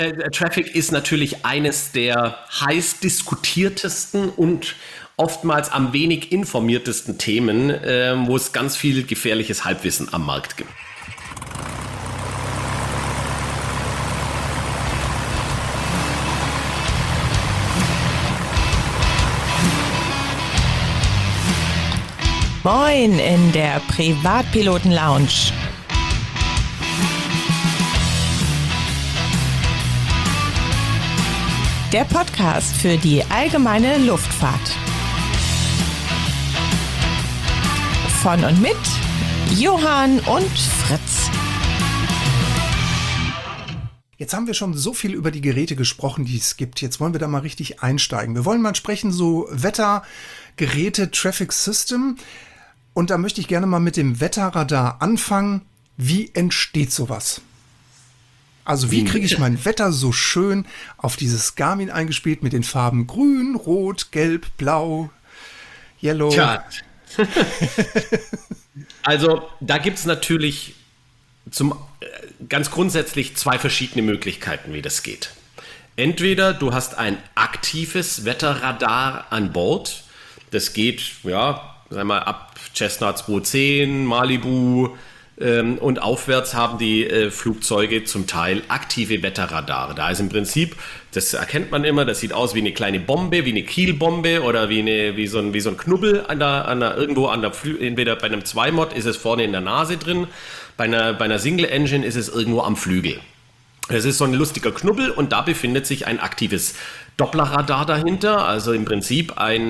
Traffic ist natürlich eines der heiß diskutiertesten und oftmals am wenig informiertesten Themen, wo es ganz viel gefährliches Halbwissen am Markt gibt. Moin in der Privatpiloten-Lounge. Der Podcast für die allgemeine Luftfahrt. Von und mit Johann und Fritz. Jetzt haben wir schon so viel über die Geräte gesprochen, die es gibt. Jetzt wollen wir da mal richtig einsteigen. Wir wollen mal sprechen, so Wettergeräte, Traffic System. Und da möchte ich gerne mal mit dem Wetterradar anfangen. Wie entsteht sowas? Also wie kriege ich mein Wetter so schön auf dieses Garmin eingespielt mit den Farben grün, rot, gelb, blau, yellow? Tja. Also da gibt es natürlich ganz grundsätzlich zwei verschiedene Möglichkeiten, wie das geht. Entweder du hast ein aktives Wetterradar an Bord. Das geht, ja, sagen wir mal, ab Cessna 210, Malibu und aufwärts haben die Flugzeuge zum Teil aktive Wetterradare. Da ist im Prinzip, das erkennt man immer, das sieht aus wie eine kleine Bombe, wie eine Kielbombe oder wie so ein Knubbel entweder bei einem Zweimod ist es vorne in der Nase drin, bei einer Single Engine ist es irgendwo am Flügel. Es ist so ein lustiger Knubbel und da befindet sich ein aktives Dopplerradar dahinter, also im Prinzip ein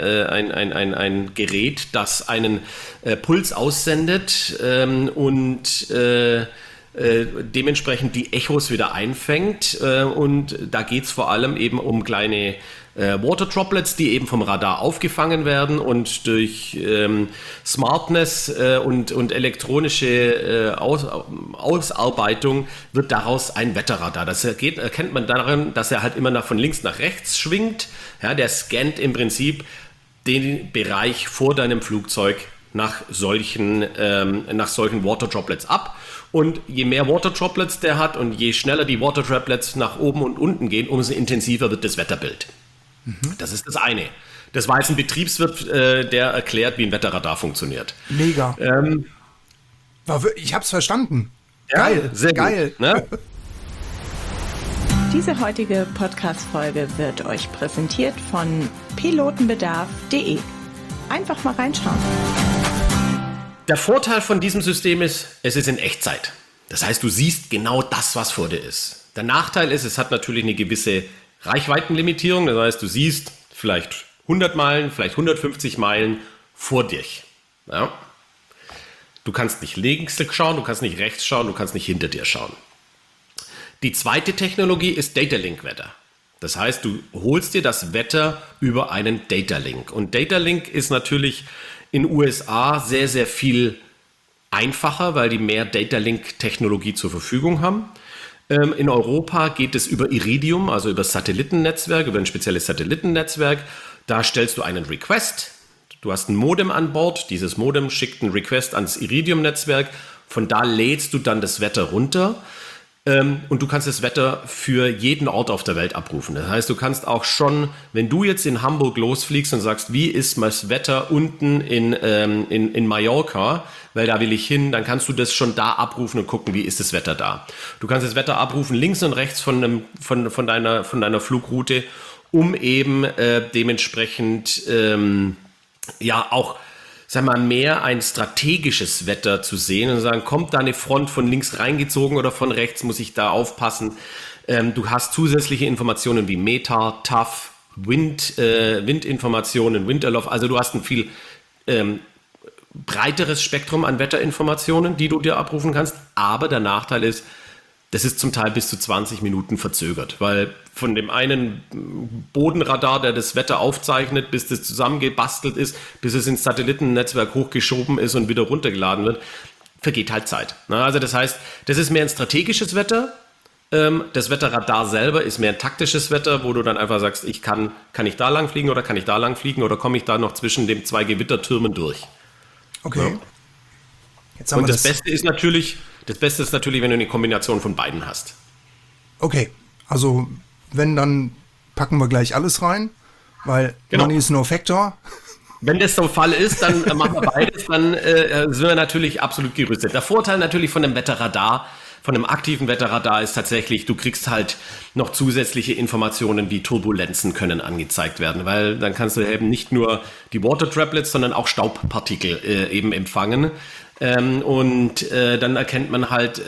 Gerät, das einen Puls aussendet und dementsprechend die Echos wieder einfängt. Und da geht es vor allem eben um kleine Water Droplets, die eben vom Radar aufgefangen werden und durch Smartness und elektronische Ausarbeitung wird daraus ein Wetterradar. Das erkennt man daran, dass er halt immer von links nach rechts schwingt. Ja, der scannt im Prinzip den Bereich vor deinem Flugzeug nach solchen Water Droplets ab. Und je mehr Water Droplets der hat und je schneller die Water Droplets nach oben und unten gehen, umso intensiver wird das Wetterbild. Das ist das eine. Das war jetzt ein Betriebswirt, der erklärt, wie ein Wetterradar funktioniert. Mega. Ich hab's verstanden. Ja, geil, sehr geil. Gut, ne? Diese heutige Podcast-Folge wird euch präsentiert von pilotenbedarf.de. Einfach mal reinschauen. Der Vorteil von diesem System ist, es ist in Echtzeit. Das heißt, du siehst genau das, was vor dir ist. Der Nachteil ist, es hat natürlich eine gewisse Reichweitenlimitierung. Das heißt, du siehst vielleicht 100 Meilen, vielleicht 150 Meilen vor dich. Ja? Du kannst nicht links schauen, du kannst nicht rechts schauen, du kannst nicht hinter dir schauen. Die zweite Technologie ist Data Link Wetter. Das heißt, du holst dir das Wetter über einen Data Link. Und Data Link ist natürlich in den USA sehr, sehr viel einfacher, weil die mehr Data Link Technologie zur Verfügung haben. In Europa geht es über Iridium, also über das Satellitennetzwerk, über ein spezielles Satellitennetzwerk. Da stellst du einen Request. Du hast ein Modem an Bord. Dieses Modem schickt einen Request ans Iridium-Netzwerk. Von da lädst du dann das Wetter runter. Und du kannst das Wetter für jeden Ort auf der Welt abrufen. Das heißt, du kannst auch schon, wenn du jetzt in Hamburg losfliegst und sagst, wie ist das Wetter unten in Mallorca, weil da will ich hin, dann kannst du das schon da abrufen und gucken, wie ist das Wetter da. Du kannst das Wetter abrufen links und rechts von deiner Flugroute, um eben dementsprechend auch mehr ein strategisches Wetter zu sehen und sagen, kommt da eine Front von links reingezogen oder von rechts, muss ich da aufpassen. Du hast zusätzliche Informationen wie METAR, TAF, Windinformationen, Winterlauf. Also du hast ein viel breiteres Spektrum an Wetterinformationen, die du dir abrufen kannst. Aber der Nachteil ist, das ist zum Teil bis zu 20 Minuten verzögert, weil von dem einen Bodenradar, der das Wetter aufzeichnet, bis das zusammengebastelt ist, bis es ins Satellitennetzwerk hochgeschoben ist und wieder runtergeladen wird, vergeht halt Zeit. Also das heißt, das ist mehr ein strategisches Wetter. Das Wetterradar selber ist mehr ein taktisches Wetter, wo du dann einfach sagst, kann ich da lang fliegen oder kann ich da lang fliegen oder komme ich da noch zwischen den zwei Gewittertürmen durch. Okay. Ja. Jetzt haben und das Beste ist natürlich, wenn du eine Kombination von beiden hast. Okay, Also wenn, dann packen wir gleich alles rein, weil Genau. Money is no factor. Wenn das so ein Fall ist, dann machen wir beides, dann sind wir natürlich absolut gerüstet. Der Vorteil natürlich von dem Wetterradar, von einem aktiven Wetterradar ist tatsächlich, du kriegst halt noch zusätzliche Informationen wie Turbulenzen können angezeigt werden, weil dann kannst du eben nicht nur die Water Droplets, sondern auch Staubpartikel eben empfangen. Dann erkennt man halt,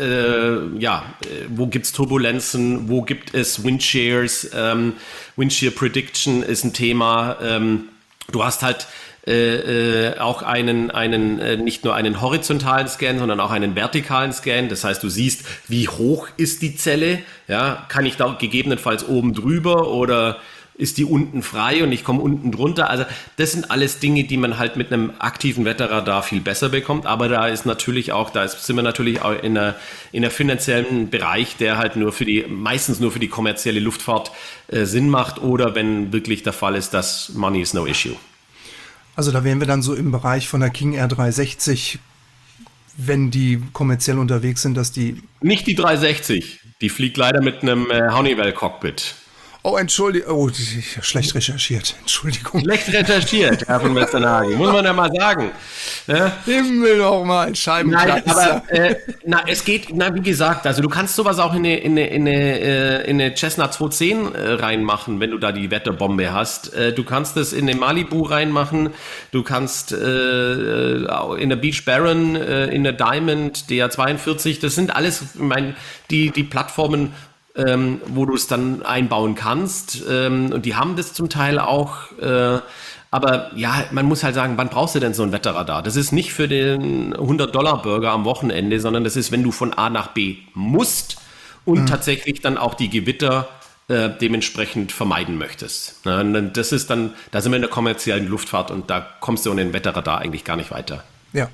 wo gibt's Turbulenzen, wo gibt es Windshares, Windshear Prediction ist ein Thema. Du hast halt auch nicht nur einen horizontalen Scan, sondern auch einen vertikalen Scan. Das heißt, du siehst, wie hoch ist die Zelle. Ja, kann ich da gegebenenfalls oben drüber oder ist die unten frei und ich komme unten drunter. Also das sind alles Dinge, die man halt mit einem aktiven Wetterradar viel besser bekommt. Aber sind wir natürlich auch in einer finanziellen Bereich, der halt meistens nur für die kommerzielle Luftfahrt Sinn macht oder wenn wirklich der Fall ist, dass Money is no issue. Also da wären wir dann so im Bereich von der King Air 360, wenn die kommerziell unterwegs sind, dass die... Nicht die 360, die fliegt leider mit einem Honeywell-Cockpit. Oh, Entschuldigung, schlecht recherchiert, Entschuldigung. Schlecht recherchiert, Herr von Westernhagen, muss man ja mal sagen. Ja? Himmel doch mal, Scheibenkleister. Es geht, wie gesagt, also du kannst sowas auch in eine Cessna 210 reinmachen, wenn du da die Wetterbombe hast. Du kannst es in eine Malibu reinmachen, du kannst in der Beach Baron, in der Diamond, DR42, das sind alles, die Plattformen, wo du es dann einbauen kannst. Und die haben das zum Teil auch. Aber ja, man muss halt sagen, wann brauchst du denn so ein Wetterradar? Das ist nicht für den $100-Burger am Wochenende, sondern das ist, wenn du von A nach B musst und tatsächlich dann auch die Gewitter dementsprechend vermeiden möchtest. Ja, das ist dann, da sind wir in der kommerziellen Luftfahrt und da kommst du ohne den Wetterradar eigentlich gar nicht weiter. Ja.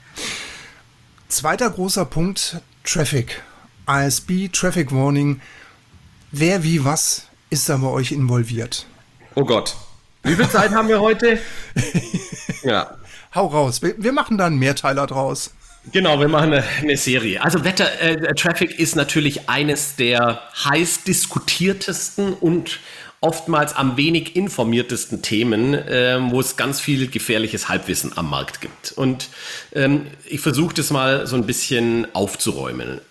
Zweiter großer Punkt, Traffic. ASB, Traffic Warning. Wer, wie, was ist da bei euch involviert? Oh Gott. Wie viel Zeit haben wir heute? Ja. Hau raus. Wir machen da einen Mehrteiler draus. Genau, wir machen eine Serie. Also Traffic ist natürlich eines der heiß diskutiertesten und oftmals am wenig informiertesten Themen, wo es ganz viel gefährliches Halbwissen am Markt gibt. Und ich versuche das mal so ein bisschen aufzuräumen.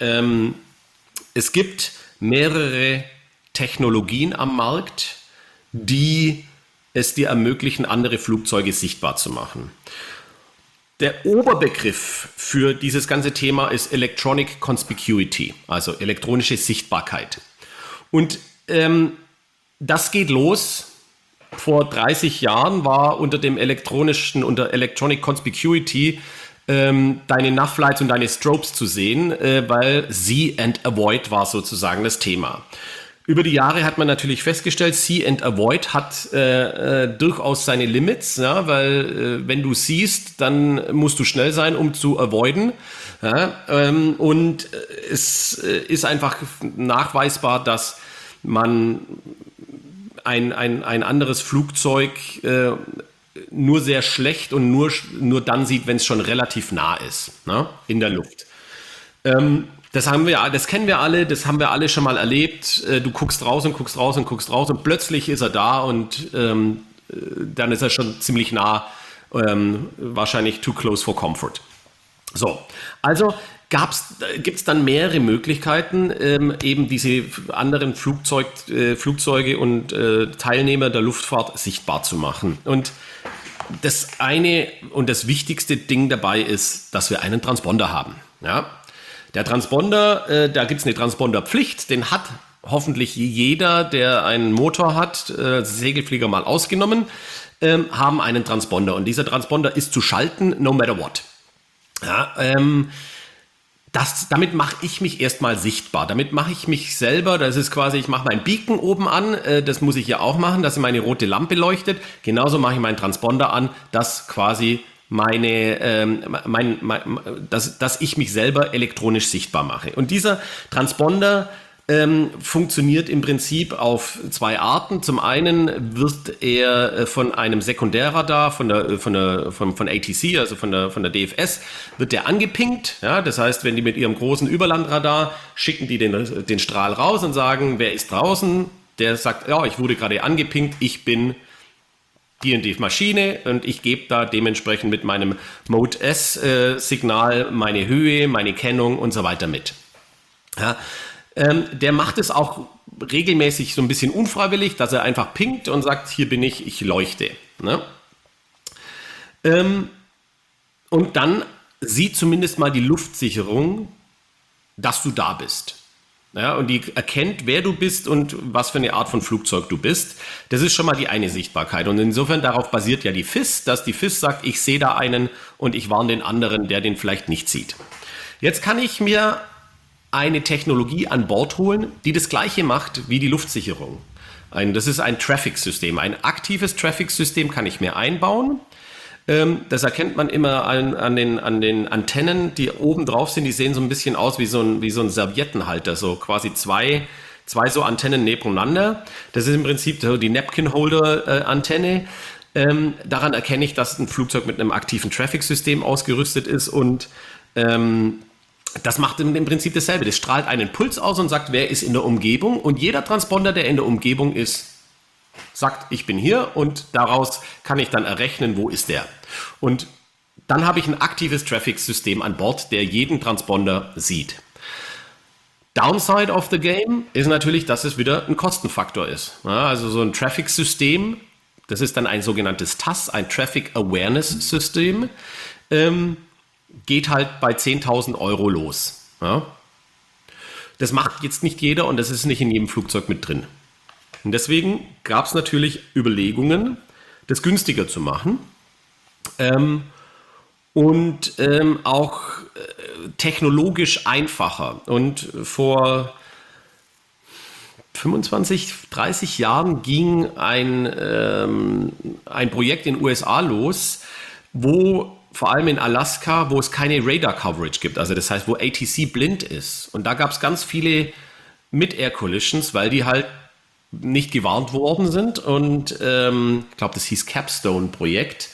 Es gibt mehrere Technologien am Markt, die es dir ermöglichen, andere Flugzeuge sichtbar zu machen. Der Oberbegriff für dieses ganze Thema ist Electronic Conspicuity, also elektronische Sichtbarkeit. Und das geht los. Vor 30 Jahren war unter Electronic Conspicuity deine Nav-Lights und deine Strobes zu sehen, weil See and Avoid war sozusagen das Thema. Über die Jahre hat man natürlich festgestellt, See and Avoid hat durchaus seine Limits, ja, weil wenn du siehst, dann musst du schnell sein, um zu avoiden. Ja, und es ist einfach nachweisbar, dass man ein anderes Flugzeug nur sehr schlecht und nur dann sieht, wenn es schon relativ nah ist, ne, in der Luft. Das kennen wir alle, das haben wir alle schon mal erlebt. Du guckst raus und guckst raus und guckst raus und plötzlich ist er da und dann ist er schon ziemlich nah, wahrscheinlich too close for comfort. So, also gibt es dann mehrere Möglichkeiten, eben diese anderen Flugzeuge und Teilnehmer der Luftfahrt sichtbar zu machen. Und das eine und das wichtigste Ding dabei ist, dass wir einen Transponder haben. Ja? Der Transponder, da gibt es eine Transponderpflicht, den hat hoffentlich jeder, der einen Motor hat, Segelflieger mal ausgenommen, haben einen Transponder. Und dieser Transponder ist zu schalten, no matter what. Ja, damit mache ich mich erstmal sichtbar. Damit mache ich mich selber, das ist quasi, ich mache meinen Beacon oben an, das muss ich ja auch machen, dass meine rote Lampe leuchtet. Genauso mache ich meinen Transponder an, dass quasi dass ich mich selber elektronisch sichtbar mache. Und dieser Transponder, funktioniert im Prinzip auf zwei Arten. Zum einen wird er von einem Sekundärradar von ATC, also von der DFS, wird der angepinkt. Ja, das heißt, wenn die mit ihrem großen Überlandradar schicken die den Strahl raus und sagen, wer ist draußen? Der sagt, ja, ich wurde gerade angepinkt, ich bin die Maschine und ich gebe da dementsprechend mit meinem Mode S-Signal meine Höhe, meine Kennung und so weiter mit. Ja, der macht es auch regelmäßig so ein bisschen unfreiwillig, dass er einfach pinkt und sagt, hier bin ich leuchte. Ne? Und dann sieht zumindest mal die Luftsicherung, dass du da bist. Ja, und die erkennt, wer du bist und was für eine Art von Flugzeug du bist. Das ist schon mal die eine Sichtbarkeit. Und insofern darauf basiert ja die FIS, dass die FIS sagt, ich sehe da einen und ich warne den anderen, der den vielleicht nicht sieht. Jetzt kann ich mir eine Technologie an Bord holen, die das Gleiche macht wie die Luftsicherung. Das ist ein Traffic-System. Ein aktives Traffic-System kann ich mir einbauen. Das erkennt man immer an den Antennen, die oben drauf sind. Die sehen so ein bisschen aus wie so ein Serviettenhalter, so quasi zwei so Antennen nebeneinander. Das ist im Prinzip so die Napkin-Holder-Antenne. Daran erkenne ich, dass ein Flugzeug mit einem aktiven Traffic-System ausgerüstet ist und das macht im Prinzip dasselbe. Das strahlt einen Puls aus und sagt, wer ist in der Umgebung. Und jeder Transponder, der in der Umgebung ist, sagt, ich bin hier und daraus kann ich dann errechnen, wo ist der. Und dann habe ich ein aktives Traffic-System an Bord, der jeden Transponder sieht. Downside of the game ist natürlich, dass es wieder ein Kostenfaktor ist. Ja, also so ein Traffic-System, das ist dann ein sogenanntes TAS, ein Traffic Awareness System, geht halt bei 10.000 € los. Ja? Das macht jetzt nicht jeder und das ist nicht in jedem Flugzeug mit drin. Und deswegen gab es natürlich Überlegungen, das günstiger zu machen und auch technologisch einfacher. Und vor 25, 30 Jahren ging ein Projekt in den USA los, wo vor allem in Alaska, wo es keine Radar-Coverage gibt, also das heißt, wo ATC blind ist. Und da gab es ganz viele Mid-Air-Collisions, weil die halt nicht gewarnt worden sind. Und ich glaube, das hieß Capstone-Projekt.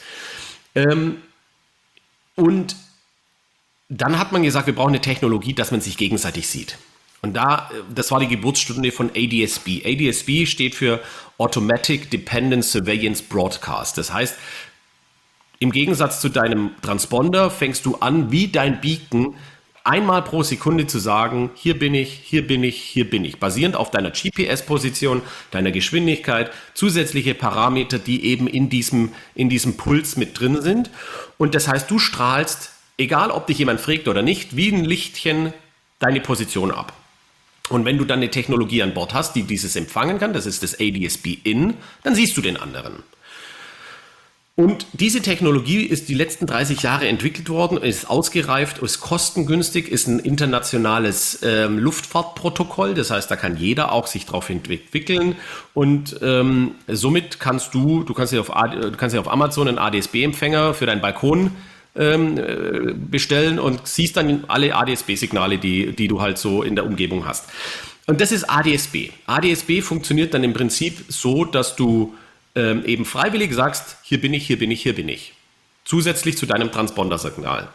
Und dann hat man gesagt, wir brauchen eine Technologie, dass man sich gegenseitig sieht. Und das war die Geburtsstunde von ADS-B. ADS-B steht für Automatic Dependent Surveillance Broadcast. Das heißt, im Gegensatz zu deinem Transponder fängst du an, wie dein Beacon einmal pro Sekunde zu sagen, hier bin ich, hier bin ich, hier bin ich. Basierend auf deiner GPS-Position, deiner Geschwindigkeit, zusätzliche Parameter, die eben in diesem Puls mit drin sind. Und das heißt, du strahlst, egal ob dich jemand fragt oder nicht, wie ein Lichtchen deine Position ab. Und wenn du dann eine Technologie an Bord hast, die dieses empfangen kann, das ist das ADS-B-In, dann siehst du den anderen. Und diese Technologie ist die letzten 30 Jahre entwickelt worden, ist ausgereift, ist kostengünstig, ist ein internationales Luftfahrtprotokoll. Das heißt, da kann jeder auch sich drauf entwickeln. Und somit kannst du kannst dir auf Amazon einen ADS-B-Empfänger für deinen Balkon bestellen und siehst dann alle ADS-B-Signale, die du halt so in der Umgebung hast. Und das ist ADS-B. ADS-B funktioniert dann im Prinzip so, dass du eben freiwillig sagst, hier bin ich, hier bin ich, hier bin ich. Zusätzlich zu deinem Transponder-Signal.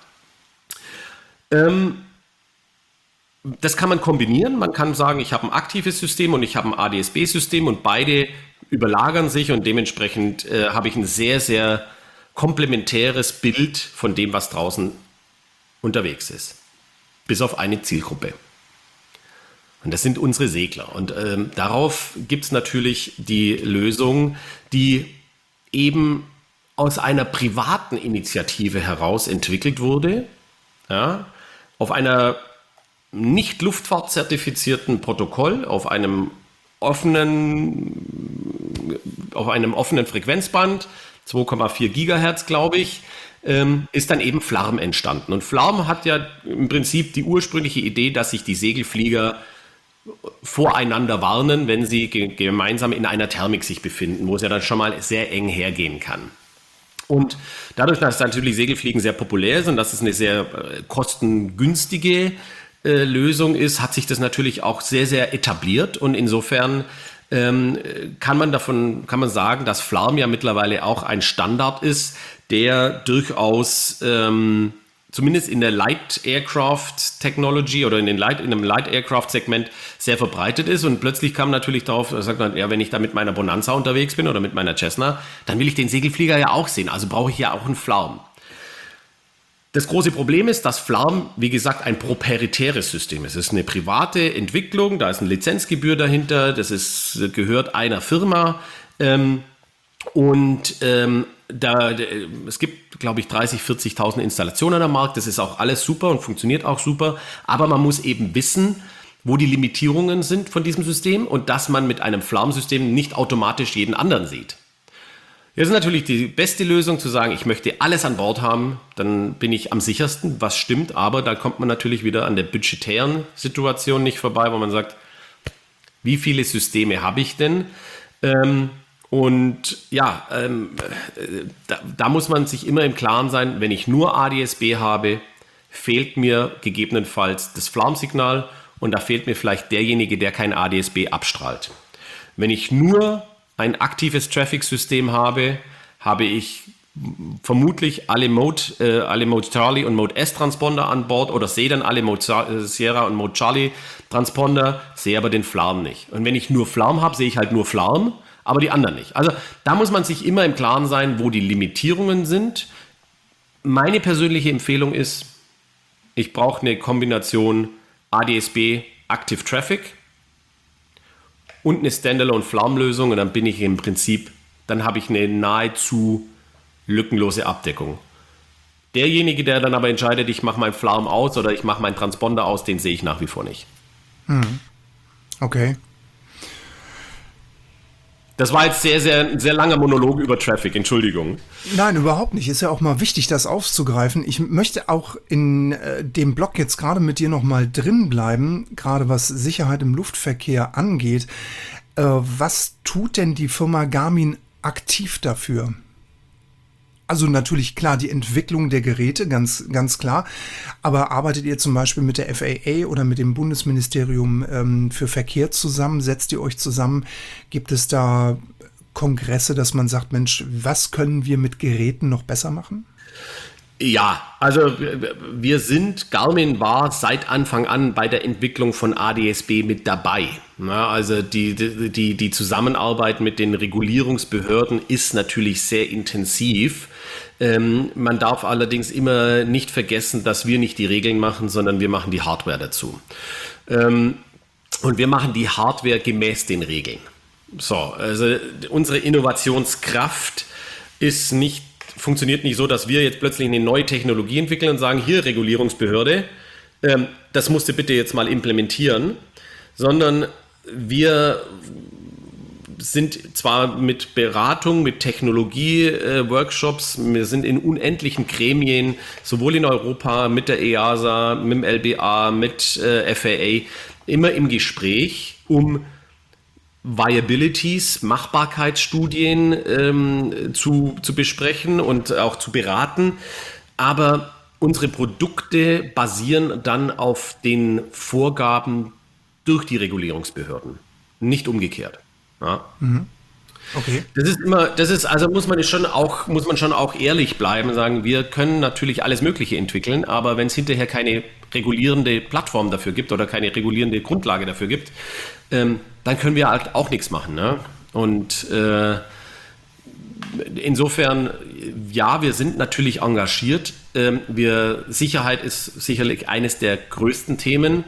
Das kann man kombinieren. Man kann sagen, ich habe ein aktives System und ich habe ein ADS-B-System und beide überlagern sich und dementsprechend habe ich ein sehr, sehr komplementäres Bild von dem, was draußen unterwegs ist. Bis auf eine Zielgruppe. Und das sind unsere Segler. Und darauf gibt es natürlich die Lösung, die eben aus einer privaten Initiative heraus entwickelt wurde, ja, auf einer nicht luftfahrtzertifizierten Protokoll, auf einem offenen Frequenzband, 2,4 Gigahertz, glaube ich, ist dann eben Flarm entstanden. Und Flarm hat ja im Prinzip die ursprüngliche Idee, dass sich die Segelflieger voreinander warnen, wenn sie gemeinsam in einer Thermik sich befinden, wo es ja dann schon mal sehr eng hergehen kann. Und dadurch, dass natürlich Segelfliegen sehr populär sind, dass es eine sehr kostengünstige Lösung ist, hat sich das natürlich auch sehr, sehr etabliert und insofern kann man sagen, dass Flarm ja mittlerweile auch ein Standard ist, der durchaus zumindest in der Light Aircraft Technology oder in einem Light Aircraft Segment sehr verbreitet ist und plötzlich kam natürlich darauf, sagt man, ja, wenn ich da mit meiner Bonanza unterwegs bin oder mit meiner Cessna, dann will ich den Segelflieger ja auch sehen, also brauche ich ja auch einen Flarm. Das große Problem ist, dass Flarm, wie gesagt, ein proprietäres System ist. Es ist eine private Entwicklung, da ist eine Lizenzgebühr dahinter, gehört einer Firma es gibt, glaube ich, 30.000, 40.000 Installationen am Markt. Das ist auch alles super und funktioniert auch super. Aber man muss eben wissen, wo die Limitierungen sind von diesem System und dass man mit einem Flarm-System nicht automatisch jeden anderen sieht. Jetzt ist natürlich die beste Lösung zu sagen, ich möchte alles an Bord haben, dann bin ich am sichersten, was stimmt, aber da kommt man natürlich wieder an der budgetären Situation nicht vorbei, wo man sagt, wie viele Systeme habe ich denn? Da muss man sich immer im Klaren sein, wenn ich nur ADS-B habe, fehlt mir gegebenenfalls das Flarm-Signal und da fehlt mir vielleicht derjenige, der kein ADS-B abstrahlt. Wenn ich nur ein aktives Traffic-System habe ich vermutlich alle Mode Charlie und Mode S Transponder an Bord oder sehe dann alle Mode Sierra und Mode Charlie Transponder, sehe aber den Flarm nicht. Und wenn ich nur Flarm habe, sehe ich halt nur Flarm, aber die anderen nicht. Also da muss man sich immer im Klaren sein, wo die Limitierungen sind. Meine persönliche Empfehlung ist, ich brauche eine Kombination ADS-B Active Traffic und eine Standalone-Flarm-Lösung und dann habe ich eine nahezu lückenlose Abdeckung. Derjenige, der dann aber entscheidet, ich mache meinen Flarm aus oder ich mache meinen Transponder aus, den sehe ich nach wie vor nicht. Okay. Das war jetzt sehr, sehr, sehr langer Monolog über Traffic, Entschuldigung. Nein, überhaupt nicht. Ist ja auch mal wichtig, das aufzugreifen. Ich möchte auch in dem Blog jetzt gerade mit dir noch mal drin bleiben, gerade was Sicherheit im Luftverkehr angeht. Was tut denn die Firma Garmin aktiv dafür? Also natürlich klar, die Entwicklung der Geräte, ganz, ganz klar. Aber arbeitet ihr zum Beispiel mit der FAA oder mit dem Bundesministerium für Verkehr zusammen? Setzt ihr euch zusammen? Gibt es da Kongresse, dass man sagt, Mensch, was können wir mit Geräten noch besser machen? Ja, also Garmin war seit Anfang an bei der Entwicklung von ADS-B mit dabei. Ja, also die Zusammenarbeit mit den Regulierungsbehörden ist natürlich sehr intensiv. Man darf allerdings immer nicht vergessen, dass wir nicht die Regeln machen, sondern wir machen die Hardware dazu. Und wir machen die Hardware gemäß den Regeln. So, also unsere Innovationskraft funktioniert nicht so, dass wir jetzt plötzlich eine neue Technologie entwickeln und sagen, hier Regulierungsbehörde, das musst du bitte jetzt mal implementieren, sondern wir sind zwar mit Beratung, mit Technologie-Workshops, wir sind in unendlichen Gremien, sowohl in Europa mit der EASA, mit dem LBA, mit FAA, immer im Gespräch, um Viabilities, Machbarkeitsstudien zu besprechen und auch zu beraten. Aber unsere Produkte basieren dann auf den Vorgaben durch die Regulierungsbehörden, nicht umgekehrt. Ja. Okay. Muss man schon auch ehrlich bleiben und sagen, wir können natürlich alles Mögliche entwickeln, aber wenn es hinterher keine regulierende Plattform dafür gibt oder keine regulierende Grundlage dafür gibt, dann können wir halt auch nichts machen. Ne? Und insofern, ja, wir sind natürlich engagiert. Sicherheit ist sicherlich eines der größten Themen.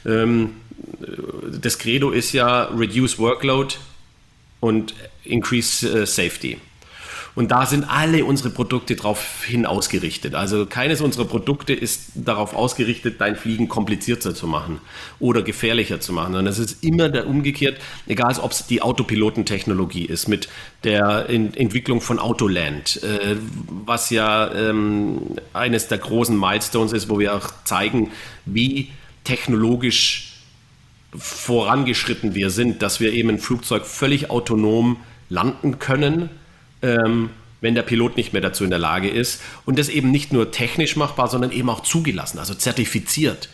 Das Credo ist ja Reduce Workload und Increase Safety. Und da sind alle unsere Produkte darauf hin ausgerichtet. Also keines unserer Produkte ist darauf ausgerichtet, dein Fliegen komplizierter zu machen oder gefährlicher zu machen. Und es ist immer der umgekehrt, egal ob es die Autopilotentechnologie ist mit der Entwicklung von Autoland, was ja eines der großen Milestones ist, wo wir auch zeigen, wie technologisch vorangeschritten wir sind, dass wir eben ein Flugzeug völlig autonom landen können, wenn der Pilot nicht mehr dazu in der Lage ist. Und das eben nicht nur technisch machbar, sondern eben auch zugelassen, also zertifiziert.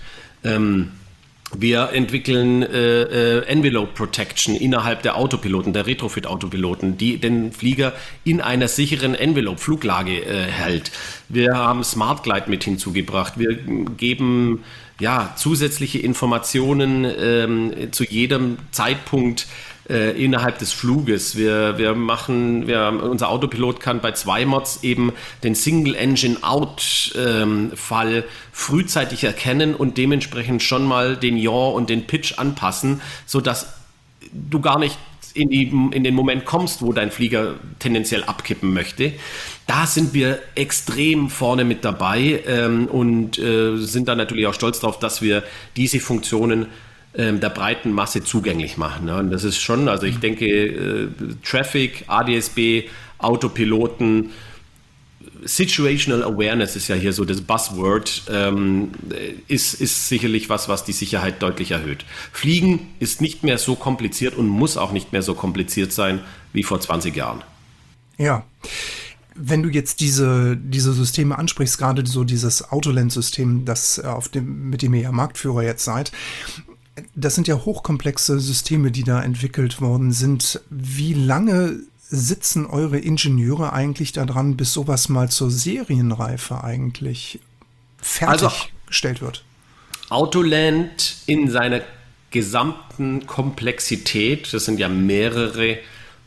Wir entwickeln Envelope Protection innerhalb der Autopiloten, der Retrofit-Autopiloten, die den Flieger in einer sicheren Envelope-Fluglage hält. Wir haben Smart Glide mit hinzugebracht. Wir geben zusätzliche Informationen zu jedem Zeitpunkt innerhalb des Fluges. Unser Autopilot kann bei 2 Mods eben den Single-Engine-Out-Fall frühzeitig erkennen und dementsprechend schon mal den Yaw und den Pitch anpassen, sodass du gar nicht in den Moment kommst, wo dein Flieger tendenziell abkippen möchte. Da sind wir extrem vorne mit dabei und sind dann natürlich auch stolz darauf, dass wir diese Funktionen der breiten Masse zugänglich machen. Und das ist schon, also ich denke, Traffic, ADS-B, Autopiloten, Situational Awareness ist ja hier so das Buzzword, ist sicherlich was die Sicherheit deutlich erhöht. Fliegen ist nicht mehr so kompliziert und muss auch nicht mehr so kompliziert sein wie vor 20 Jahren. Ja. Wenn du jetzt diese Systeme ansprichst, gerade so dieses Autoland-System, mit dem ihr ja Marktführer jetzt seid, das sind ja hochkomplexe Systeme, die da entwickelt worden sind. Wie lange sitzen eure Ingenieure eigentlich daran, bis sowas mal zur Serienreife eigentlich fertiggestellt wird? Autoland in seiner gesamten Komplexität, das sind ja mehrere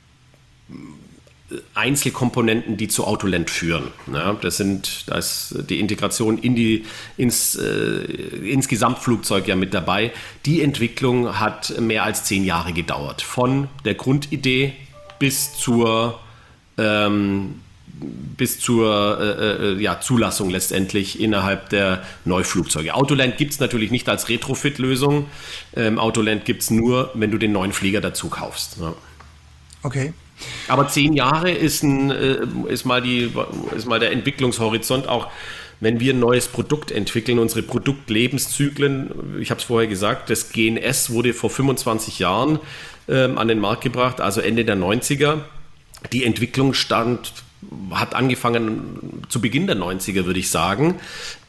Einzelkomponenten, die zu Autoland führen. Ja, da ist die Integration ins Gesamtflugzeug ja mit dabei. Die Entwicklung hat mehr als 10 Jahre gedauert. Von der Grundidee bis zur Zulassung letztendlich innerhalb der Neuflugzeuge. Autoland gibt es natürlich nicht als Retrofit-Lösung. Autoland gibt es nur, wenn du den neuen Flieger dazu kaufst. Ja. Okay. Aber 10 Jahre ist mal der Entwicklungshorizont, auch wenn wir ein neues Produkt entwickeln, unsere Produktlebenszyklen, ich habe es vorher gesagt, das GNS wurde vor 25 Jahren an den Markt gebracht, also Ende der 90er. Die Entwicklung hat angefangen zu Beginn der 90er, würde ich sagen.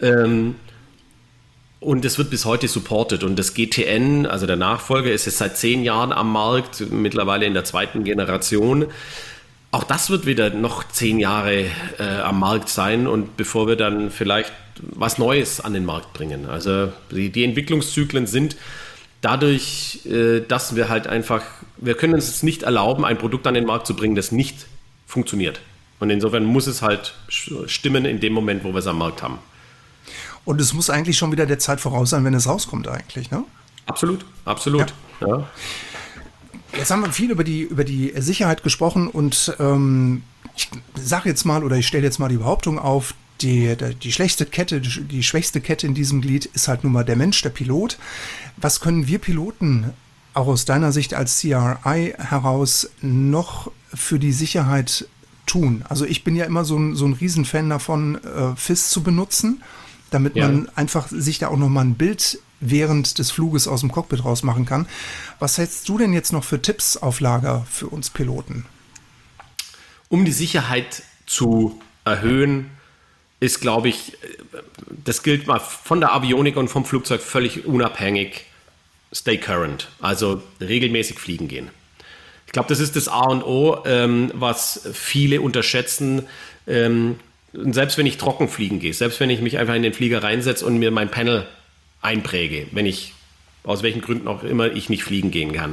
Und es wird bis heute supported. Und das GTN, also der Nachfolger, ist jetzt seit 10 Jahren am Markt, mittlerweile in der 2. Generation. Auch das wird wieder noch 10 Jahre am Markt sein, und bevor wir dann vielleicht was Neues an den Markt bringen. Also die Entwicklungszyklen sind dadurch, dass wir halt einfach, wir können uns jetzt nicht erlauben, ein Produkt an den Markt zu bringen, das nicht funktioniert. Und insofern muss es halt stimmen in dem Moment, wo wir es am Markt haben. Und es muss eigentlich schon wieder der Zeit voraus sein, wenn es rauskommt eigentlich, ne? Absolut, absolut. Ja. Jetzt haben wir viel über die Sicherheit gesprochen, und ich sage jetzt mal, oder ich stelle jetzt mal die Behauptung auf, die schwächste Kette in diesem Glied ist halt nun mal der Mensch, der Pilot. Was können wir Piloten auch aus deiner Sicht als CRI heraus noch für die Sicherheit tun? Also ich bin ja immer so ein Riesenfan davon, FIS zu benutzen, damit man einfach sich da auch nochmal ein Bild während des Fluges aus dem Cockpit rausmachen kann. Was hältst du denn jetzt noch für Tipps auf Lager für uns Piloten? Um die Sicherheit zu erhöhen, ist, glaube ich, das gilt mal von der Avionik und vom Flugzeug völlig unabhängig, stay current, also regelmäßig fliegen gehen. Ich glaube, das ist das A und O, was viele unterschätzen. Und selbst wenn ich trocken fliegen gehe, selbst wenn ich mich einfach in den Flieger reinsetze und mir mein Panel einpräge, wenn ich, aus welchen Gründen auch immer, ich nicht fliegen gehen kann.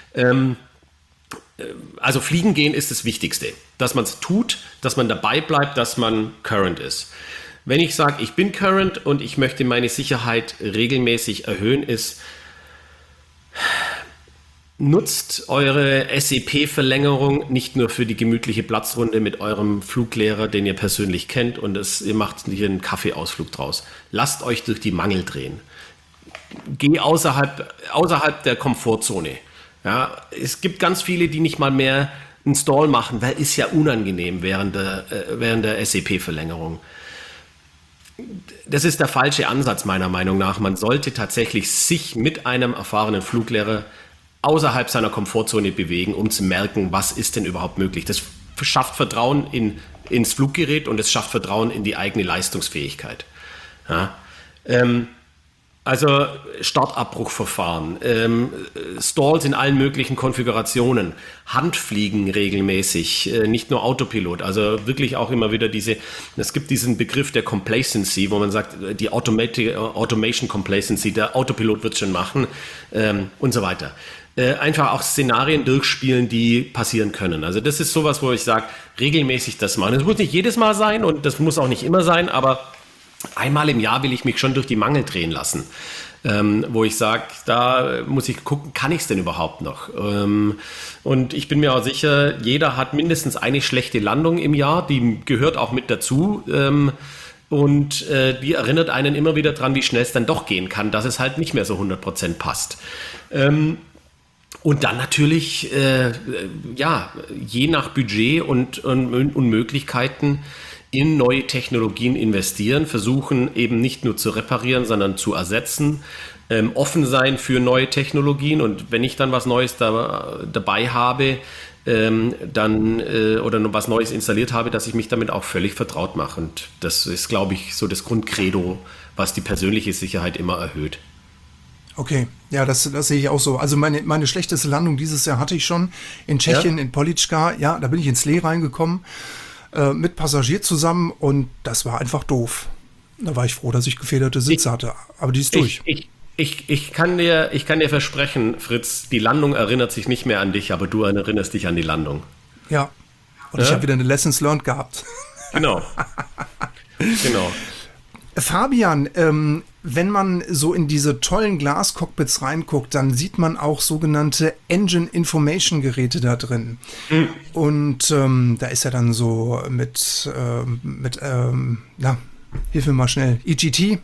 Also fliegen gehen ist das Wichtigste, dass man es tut, dass man dabei bleibt, dass man current ist. Wenn ich sage, ich bin current und ich möchte meine Sicherheit regelmäßig erhöhen, ist, nutzt eure SEP-Verlängerung nicht nur für die gemütliche Platzrunde mit eurem Fluglehrer, den ihr persönlich kennt, und ihr macht hier einen Kaffeeausflug draus. Lasst euch durch die Mangel drehen. Geh außerhalb der Komfortzone. Ja, es gibt ganz viele, die nicht mal mehr einen Stall machen, weil ist ja unangenehm während der SEP-Verlängerung. Das ist der falsche Ansatz meiner Meinung nach. Man sollte tatsächlich sich mit einem erfahrenen Fluglehrer außerhalb seiner Komfortzone bewegen, um zu merken, was ist denn überhaupt möglich. Das schafft Vertrauen ins Fluggerät und es schafft Vertrauen in die eigene Leistungsfähigkeit. Ja. Also Startabbruchverfahren, Stalls in allen möglichen Konfigurationen, Handfliegen regelmäßig, nicht nur Autopilot, also wirklich auch immer wieder es gibt diesen Begriff der Complacency, wo man sagt, die Automation Complacency, der Autopilot wird schon machen und so weiter. Einfach auch Szenarien durchspielen, die passieren können. Also das ist sowas, wo ich sage, regelmäßig das machen. Das muss nicht jedes Mal sein und das muss auch nicht immer sein, aber einmal im Jahr will ich mich schon durch die Mangel drehen lassen, wo ich sage, da muss ich gucken, kann ich es denn überhaupt noch? Und ich bin mir auch sicher, jeder hat mindestens eine schlechte Landung im Jahr, die gehört auch mit dazu. Und die erinnert einen immer wieder dran, wie schnell es dann doch gehen kann, dass es halt nicht mehr so 100% passt. Und dann natürlich, je nach Budget und Möglichkeiten in neue Technologien investieren, versuchen eben nicht nur zu reparieren, sondern zu ersetzen, offen sein für neue Technologien und wenn ich dann was Neues dabei habe, oder noch was Neues installiert habe, dass ich mich damit auch völlig vertraut mache. Und das ist, glaube ich, so das Grundcredo, was die persönliche Sicherheit immer erhöht. Okay, ja, das sehe ich auch so. Also meine schlechteste Landung dieses Jahr hatte ich schon in Tschechien, in Politschka. Ja, da bin ich ins Lee reingekommen. Mit Passagier zusammen und das war einfach doof. Da war ich froh, dass ich gefederte Sitze hatte, aber die ist durch. Ich kann dir versprechen, Fritz, die Landung erinnert sich nicht mehr an dich, aber du erinnerst dich an die Landung. Ja, und ich habe wieder eine Lessons learned gehabt. Genau. Fabian, wenn man so in diese tollen Glascockpits reinguckt, dann sieht man auch sogenannte Engine Information Geräte da drin. Mhm. Und da ist ja dann so hilf mir mal schnell, EGT,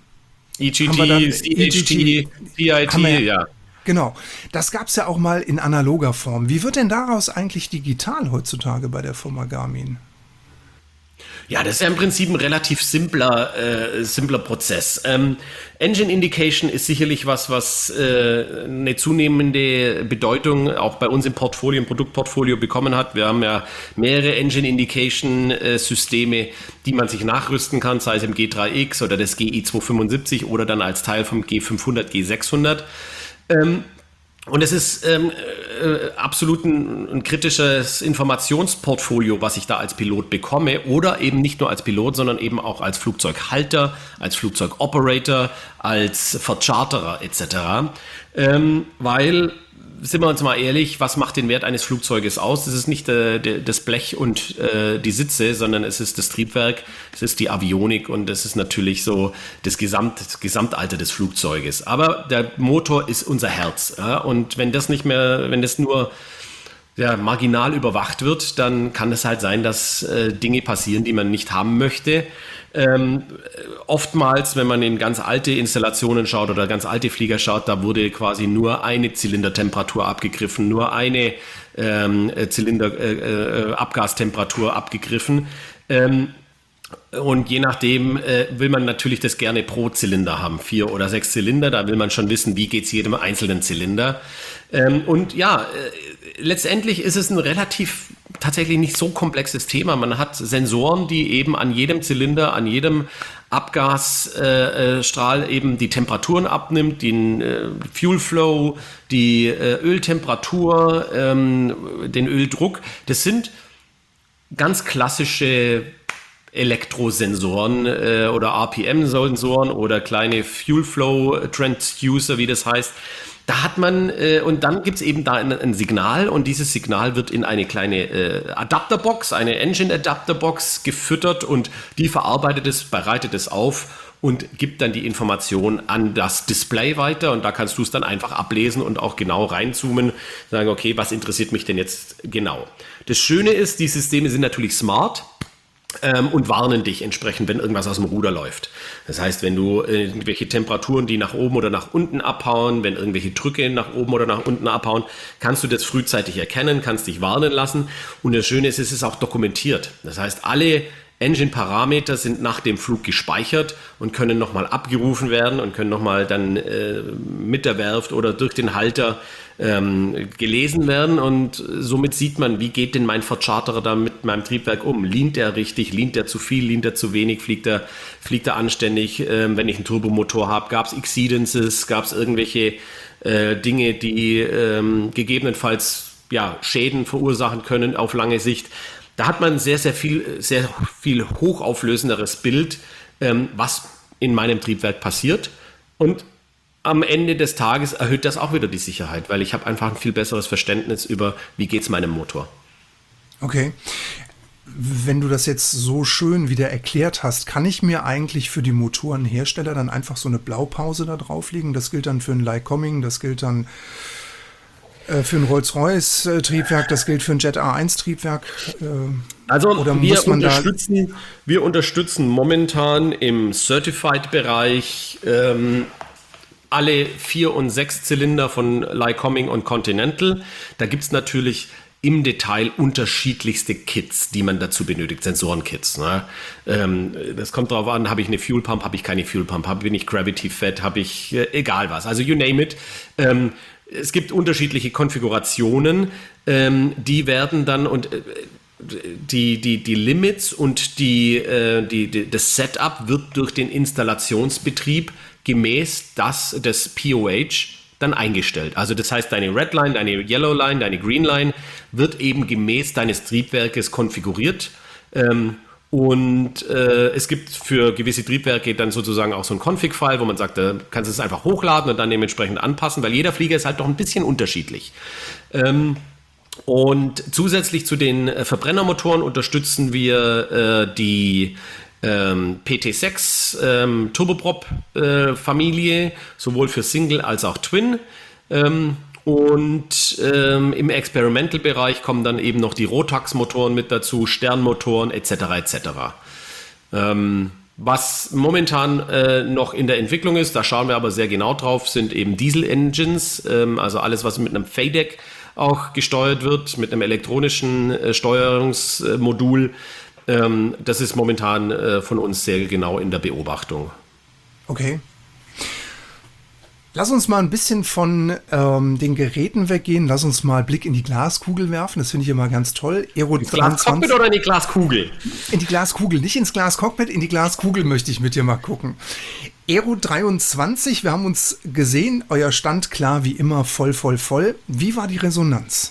CHT, ja. Genau, das gab es ja auch mal in analoger Form. Wie wird denn daraus eigentlich digital heutzutage bei der Firma Garmin? Ja, das ist ja im Prinzip ein relativ simpler Prozess. Engine Indication ist sicherlich was eine zunehmende Bedeutung auch bei uns im Produktportfolio bekommen hat. Wir haben ja mehrere Engine Indication Systeme, die man sich nachrüsten kann, sei es im G3X oder das GI275 oder dann als Teil vom G500, G600. Und es ist absolut ein kritisches Informationsportfolio, was ich da als Pilot bekomme oder eben nicht nur als Pilot, sondern eben auch als Flugzeughalter, als Flugzeugoperator, als Vercharterer etc. Weil, sind wir uns mal ehrlich, was macht den Wert eines Flugzeuges aus? Es ist nicht das Blech und die Sitze, sondern es ist das Triebwerk, es ist die Avionik und es ist natürlich so das Gesamtalter des Flugzeuges. Aber der Motor ist unser Herz. Ja? Und wenn das nur marginal überwacht wird, dann kann es halt sein, dass Dinge passieren, die man nicht haben möchte. Oftmals, wenn man in ganz alte Installationen schaut oder ganz alte Flieger schaut, da wurde quasi nur eine Zylindertemperatur abgegriffen, nur eine Abgastemperatur abgegriffen. Und je nachdem will man natürlich das gerne pro Zylinder haben, 4 oder 6 Zylinder, da will man schon wissen, wie geht es jedem einzelnen Zylinder. Letztendlich ist es ein tatsächlich nicht so komplexes Thema. Man hat Sensoren, die eben an jedem Zylinder, an jedem Abgasstrahl eben die Temperaturen abnimmt, den Fuel Flow, die Öltemperatur, den Öldruck. Das sind ganz klassische Elektrosensoren oder RPM-Sensoren oder kleine Fuel Flow Transducer, wie das heißt. Da hat man, und dann gibt es eben da ein Signal und dieses Signal wird in eine kleine Adapterbox, eine Engine-Adapterbox gefüttert und die bereitet es auf und gibt dann die Information an das Display weiter und da kannst du es dann einfach ablesen und auch genau reinzoomen, sagen, okay, was interessiert mich denn jetzt genau? Das Schöne ist, die Systeme sind natürlich smart. Und warnen dich entsprechend, wenn irgendwas aus dem Ruder läuft. Das heißt, wenn du irgendwelche Temperaturen, die nach oben oder nach unten abhauen, wenn irgendwelche Drücke nach oben oder nach unten abhauen, kannst du das frühzeitig erkennen, kannst dich warnen lassen. Und das Schöne ist, es ist auch dokumentiert. Das heißt, alle Engine-Parameter sind nach dem Flug gespeichert und können nochmal abgerufen werden und können nochmal dann mit der Werft oder durch den Halter gelesen werden. Und somit sieht man, wie geht denn mein Vercharterer da mit meinem Triebwerk um? Lehnt er richtig? Lehnt er zu viel? Lehnt er zu wenig? Fliegt er anständig? Wenn ich einen Turbomotor habe, gab es Exceedances? Gab es irgendwelche Dinge, die gegebenenfalls Schäden verursachen können auf lange Sicht? Da hat man sehr viel hochauflösenderes Bild, was in meinem Triebwerk passiert. Und am Ende des Tages erhöht das auch wieder die Sicherheit, weil ich habe einfach ein viel besseres Verständnis über, wie geht es meinem Motor. Okay. Wenn du das jetzt so schön wieder erklärt hast, kann ich mir eigentlich für die Motorenhersteller dann einfach so eine Blaupause da drauflegen? Das gilt dann für ein Lycoming, das gilt dann für ein Rolls-Royce-Triebwerk, das gilt für ein Jet A1-Triebwerk. Also oder wir unterstützen momentan im Certified-Bereich alle 4- und 6-Zylinder von Lycoming und Continental. Da gibt es natürlich im Detail unterschiedlichste Kits, die man dazu benötigt, Sensorenkits. Ne? Das kommt darauf an, habe ich eine Fuel Pump, habe ich keine Fuel Pump, bin ich Gravity Fed, habe ich egal was, also you name it. Es gibt unterschiedliche Konfigurationen, die werden dann und die Limits und das Setup wird durch den Installationsbetrieb gemäß des POH dann eingestellt. Also das heißt, deine Red Line, deine Yellow Line, deine Green Line wird eben gemäß deines Triebwerkes konfiguriert. Es gibt für gewisse Triebwerke dann sozusagen auch so ein Config-File, wo man sagt, da kannst du es einfach hochladen und dann dementsprechend anpassen, weil jeder Flieger ist halt doch ein bisschen unterschiedlich. Und zusätzlich zu den Verbrennermotoren unterstützen wir die PT6 Turboprop Familie, sowohl für Single als auch Twin. Im Experimental-Bereich kommen dann eben noch die Rotax-Motoren mit dazu, Sternmotoren etc. etc. Was momentan noch in der Entwicklung ist, da schauen wir aber sehr genau drauf, sind eben Diesel-Engines, also alles, was mit einem FADEC auch gesteuert wird, mit einem elektronischen Steuerungsmodul. Das ist momentan von uns sehr genau in der Beobachtung. Okay. Lass uns mal ein bisschen von den Geräten weggehen. Lass uns mal einen Blick in die Glaskugel werfen. Das finde ich immer ganz toll. Aero 23. Glascockpit oder in die Glaskugel? In die Glaskugel, nicht ins Glascockpit, in die Glaskugel möchte ich mit dir mal gucken. Aero 23, wir haben uns gesehen, euer Stand klar wie immer voll. Wie war die Resonanz?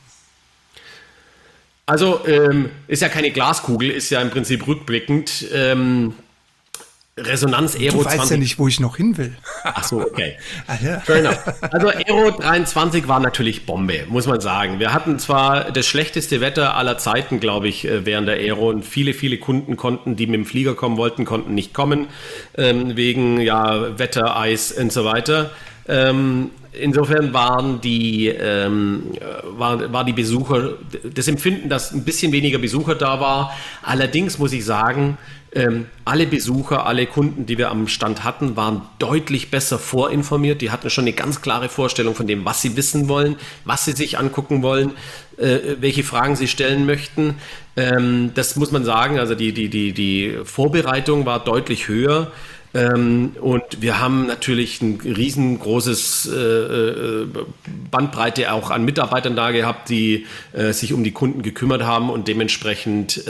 Also ist ja keine Glaskugel, ist ja im Prinzip rückblickend. Resonanz Aero 20. Du weißt ja nicht, wo ich noch hin will. Ach so, okay. Ja. Fair enough. Also Aero 23 war natürlich Bombe, muss man sagen. Wir hatten zwar das schlechteste Wetter aller Zeiten, glaube ich, während der Aero und viele Kunden die mit dem Flieger kommen wollten, konnten nicht kommen, wegen Wetter, Eis und so weiter. Insofern waren die Besucher, das Empfinden, dass ein bisschen weniger Besucher da war. Allerdings muss ich sagen, alle Besucher, alle Kunden, die wir am Stand hatten, waren deutlich besser vorinformiert. Die hatten schon eine ganz klare Vorstellung von dem, was sie wissen wollen, was sie sich angucken wollen, welche Fragen sie stellen möchten. Das muss man sagen, also die Vorbereitung war deutlich höher. Und wir haben natürlich ein riesengroßes Bandbreite auch an Mitarbeitern da gehabt, die sich um die Kunden gekümmert haben und dementsprechend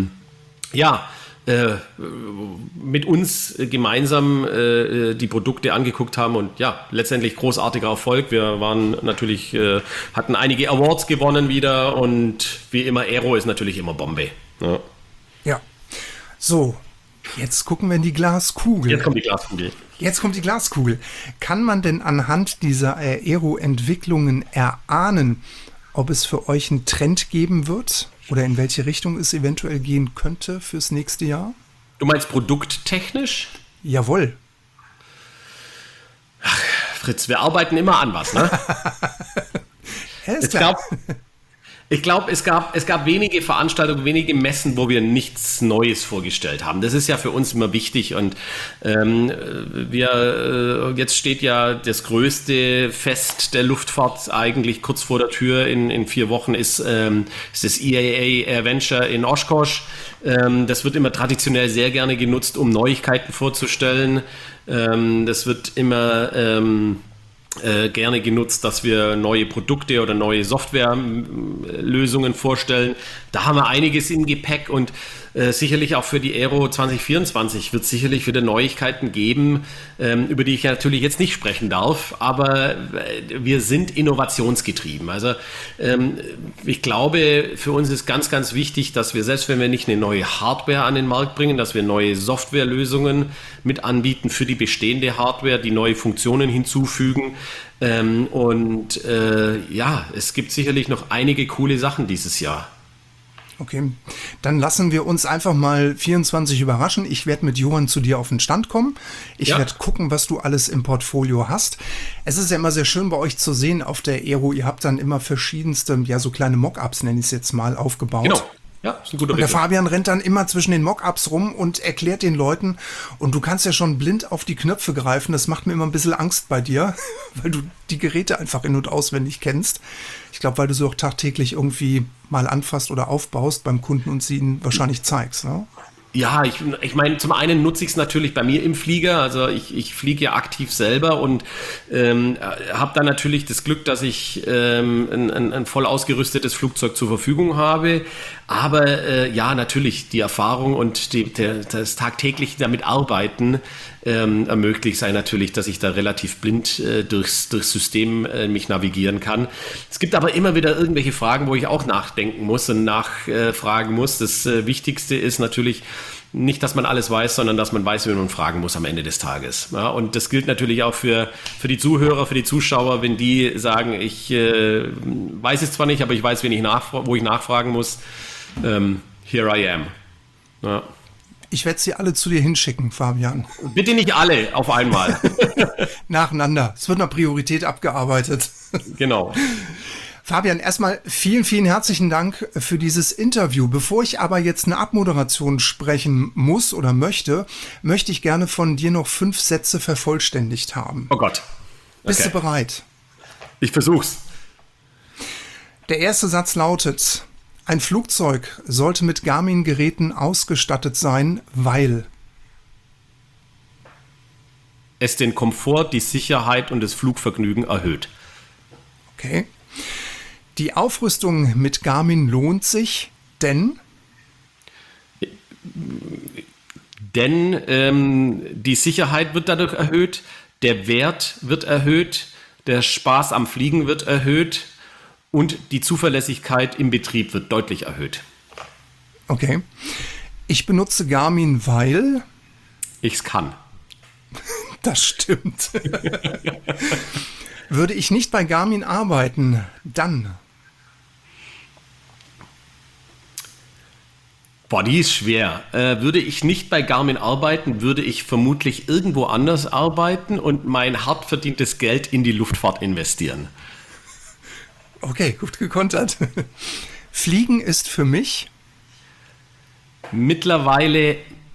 mit uns gemeinsam die Produkte angeguckt haben und letztendlich großartiger Erfolg. Wir waren natürlich, hatten einige Awards gewonnen wieder und wie immer, Aero ist natürlich immer Bombe. Ja. So. Jetzt gucken wir in die Glaskugel. Jetzt kommt die Glaskugel. Kann man denn anhand dieser Aero-Entwicklungen erahnen, ob es für euch einen Trend geben wird oder in welche Richtung es eventuell gehen könnte fürs nächste Jahr? Du meinst produkttechnisch? Jawohl. Ach, Fritz, wir arbeiten immer an was, ne? Ist klar. Ich glaube, es gab wenige Veranstaltungen, wenige Messen, wo wir nichts Neues vorgestellt haben. Das ist ja für uns immer wichtig und jetzt steht ja das größte Fest der Luftfahrt eigentlich kurz vor der Tür. In 4 Wochen ist das IAA Air Venture in Oshkosh. Das wird immer traditionell sehr gerne genutzt, um Neuigkeiten vorzustellen. Das wird immer gerne genutzt, dass wir neue Produkte oder neue Softwarelösungen vorstellen. Da haben wir einiges im Gepäck und sicherlich auch für die Aero 2024 wird es sicherlich wieder Neuigkeiten geben, über die ich ja natürlich jetzt nicht sprechen darf, aber wir sind innovationsgetrieben. Also ich glaube, für uns ist ganz, ganz wichtig, dass wir, selbst wenn wir nicht eine neue Hardware an den Markt bringen, dass wir neue Softwarelösungen mit anbieten für die bestehende Hardware, die neue Funktionen hinzufügen. Es gibt sicherlich noch einige coole Sachen dieses Jahr. Okay, dann lassen wir uns einfach mal 24 überraschen. Ich werde mit Johann zu dir auf den Stand kommen. Ich werde gucken, was du alles im Portfolio hast. Es ist ja immer sehr schön bei euch zu sehen auf der Aero. Ihr habt dann immer verschiedenste, so kleine Mockups, nenne ich es jetzt mal, aufgebaut. Genau. Ja, ist ein guter Und der Begriff. Fabian rennt dann immer zwischen den Mockups rum und erklärt den Leuten. Und du kannst ja schon blind auf die Knöpfe greifen. Das macht mir immer ein bisschen Angst bei dir, weil du die Geräte einfach in- und auswendig kennst. Ich glaube, weil du sie auch tagtäglich irgendwie mal anfasst oder aufbaust beim Kunden und sie ihnen wahrscheinlich zeigst, ne? Ja, ich meine, zum einen nutze ich es natürlich bei mir im Flieger, also ich fliege ja aktiv selber und habe dann natürlich das Glück, dass ich ein voll ausgerüstetes Flugzeug zur Verfügung habe, aber natürlich die Erfahrung und das tagtägliche damit arbeiten ermöglicht sei natürlich, dass ich da relativ blind durchs System mich navigieren kann. Es gibt aber immer wieder irgendwelche Fragen, wo ich auch nachdenken muss und nachfragen muss. Das Wichtigste ist natürlich nicht, dass man alles weiß, sondern dass man weiß, wen man fragen muss am Ende des Tages. Ja, und das gilt natürlich auch für die Zuhörer, für die Zuschauer, wenn die sagen, ich weiß es zwar nicht, aber ich weiß, wo ich nachfragen muss. Here I am. Ja. Ich werde sie alle zu dir hinschicken, Fabian. Bitte nicht alle auf einmal. Nacheinander. Es wird nach Priorität abgearbeitet. Genau. Fabian, erstmal vielen, vielen herzlichen Dank für dieses Interview. Bevor ich aber jetzt eine Abmoderation sprechen muss oder möchte ich gerne von dir noch 5 Sätze vervollständigt haben. Oh Gott. Okay. Bist du bereit? Ich versuch's. Der erste Satz lautet: Ein Flugzeug sollte mit Garmin-Geräten ausgestattet sein, weil es den Komfort, die Sicherheit und das Flugvergnügen erhöht. Okay. Die Aufrüstung mit Garmin lohnt sich, denn die Sicherheit wird dadurch erhöht, der Wert wird erhöht, der Spaß am Fliegen wird erhöht und die Zuverlässigkeit im Betrieb wird deutlich erhöht. Okay. Ich benutze Garmin, weil Ich's kann. das stimmt. Würde ich nicht bei Garmin arbeiten, dann Boah, die ist schwer. Würde ich nicht bei Garmin arbeiten, würde ich vermutlich irgendwo anders arbeiten und mein hart verdientes Geld in die Luftfahrt investieren. Okay, gut gekontert. Fliegen ist für mich Mittlerweile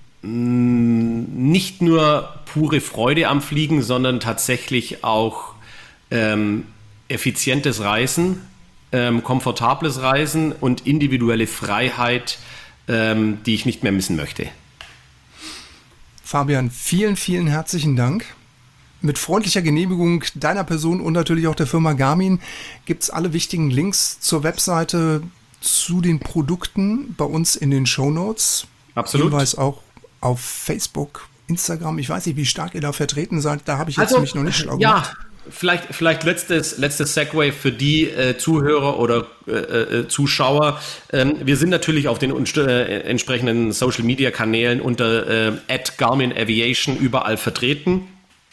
nicht nur pure Freude am Fliegen, sondern tatsächlich auch effizientes Reisen, komfortables Reisen und individuelle Freiheit, die ich nicht mehr missen möchte. Fabian, vielen, vielen herzlichen Dank. Mit freundlicher Genehmigung deiner Person und natürlich auch der Firma Garmin gibt es alle wichtigen Links zur Webseite, zu den Produkten bei uns in den Shownotes. Absolut. Hinweis auch auf Facebook, Instagram. Ich weiß nicht, wie stark ihr da vertreten seid. Da habe ich jetzt mich noch nicht schlau gemacht. Vielleicht letztes Segway für die Zuhörer oder Zuschauer. Wir sind natürlich auf den entsprechenden Social-Media-Kanälen unter @GarminAviation überall vertreten.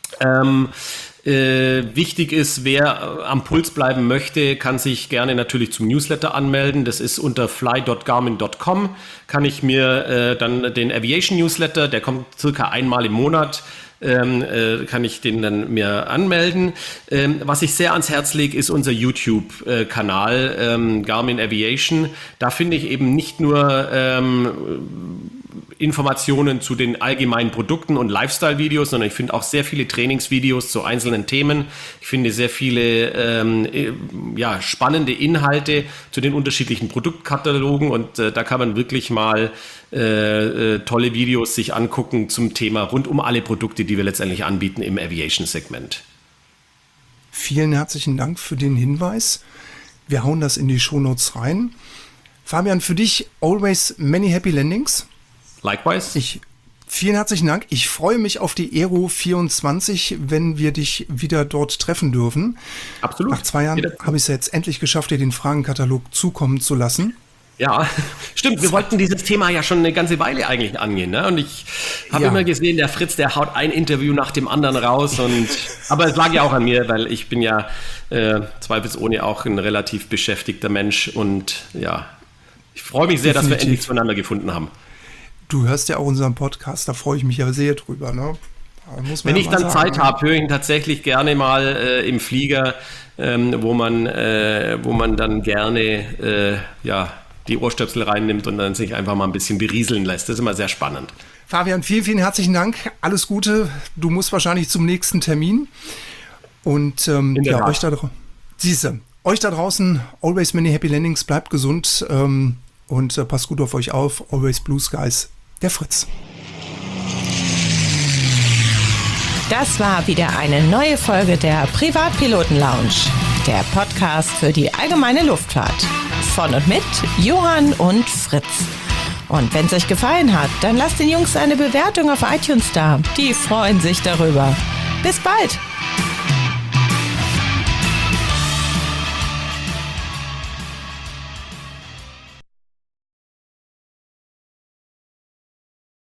Wichtig ist, wer am Puls bleiben möchte, kann sich gerne natürlich zum Newsletter anmelden. Das ist unter fly.garmin.com. Kann ich mir dann den Aviation Newsletter, der kommt circa einmal im Monat, kann ich den dann mir anmelden. Was ich sehr ans Herz lege, ist unser YouTube-Kanal Garmin Aviation. Da finde ich eben nicht nur Informationen zu den allgemeinen Produkten und Lifestyle-Videos, sondern ich finde auch sehr viele Trainingsvideos zu einzelnen Themen. Ich finde sehr viele spannende Inhalte zu den unterschiedlichen Produktkatalogen und da kann man wirklich mal tolle Videos sich angucken zum Thema rund um alle Produkte, die wir letztendlich anbieten im Aviation-Segment. Vielen herzlichen Dank für den Hinweis. Wir hauen das in die Shownotes rein. Fabian, für dich always many happy landings. Likewise. Vielen herzlichen Dank. Ich freue mich auf die Aero 24, wenn wir dich wieder dort treffen dürfen. Absolut. Nach 2 Jahren habe ich es jetzt endlich geschafft, dir den Fragenkatalog zukommen zu lassen. Ja, stimmt. Wir wollten dieses Thema ja schon eine ganze Weile eigentlich angehen, ne? Und ich habe immer gesehen, der Fritz, der haut ein Interview nach dem anderen raus. Aber es lag ja auch an mir, weil ich bin ja zweifelsohne auch ein relativ beschäftigter Mensch. Und ja, ich freue mich sehr, dass wir endlich zueinander gefunden haben. Du hörst ja auch unseren Podcast, da freue ich mich ja sehr drüber, ne? Wenn ich dann Zeit habe, höre ich ihn tatsächlich gerne mal im Flieger, wo man dann gerne die Ohrstöpsel reinnimmt und dann sich einfach mal ein bisschen berieseln lässt. Das ist immer sehr spannend. Fabian, vielen, vielen herzlichen Dank. Alles Gute. Du musst wahrscheinlich zum nächsten Termin. Und euch da draußen, always many happy landings, bleibt gesund und passt gut auf euch auf. Always blue skies, der Fritz. Das war wieder eine neue Folge der Privatpiloten Lounge, der Podcast für die allgemeine Luftfahrt. Von und mit Johann und Fritz. Und wenn es euch gefallen hat, dann lasst den Jungs eine Bewertung auf iTunes da. Die freuen sich darüber. Bis bald!